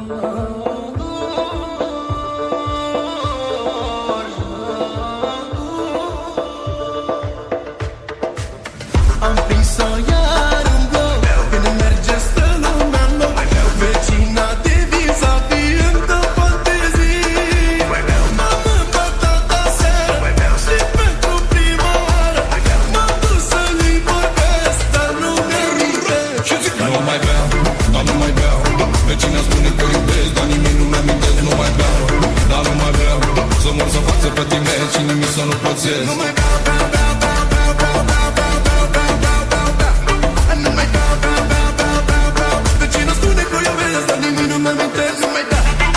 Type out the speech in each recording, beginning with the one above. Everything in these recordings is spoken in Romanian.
Am prins-o iar în bloc, când merge stă lumea în loc. Vecina de vis-a-vis îmi dă fantezii. M-am împătat aseară și pentru prima oară m-am dus să-i vorbesc, dar nu mi-aminte. Și zic, nu mai beau, dar nu mai beau. Vecina spune că iubesc, dar nimic nu mi-amintesc. Nu mai beau, dar nu mai beau. Să mor să fac să pătimesc și nimic să nu pățesc. Nu mai beau, beau, beau, beau, beau, beau, beau, beau, beau, beau, beau, beau, beau. Nu mai beau, beau, beau, beau, beau, beau. Vecina spune că iubesc, dar nimic nu mi-amintesc. Nu mai beau.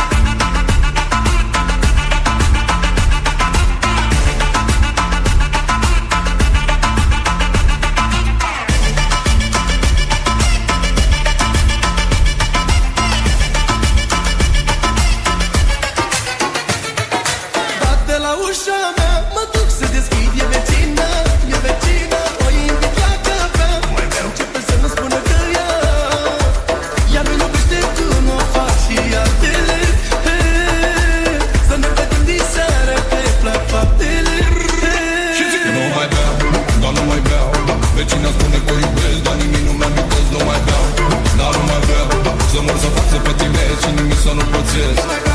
Bate la ușa mea, mă duc să deschid, e vecina, e vecina. O invit la cafea, începe să nu spună că ea nu iubește, tu nu o faci și altele. Să ne vedem diseară, că îi plac faptele. Și zic că nu mai beau, dar nu mai beau. Vecina spune că o iubesc, dar nimic nu mi-amintesc. Nu mai beau, dar nu mai beau. Să mor să fac să pătimesc și nimic să nu pățesc.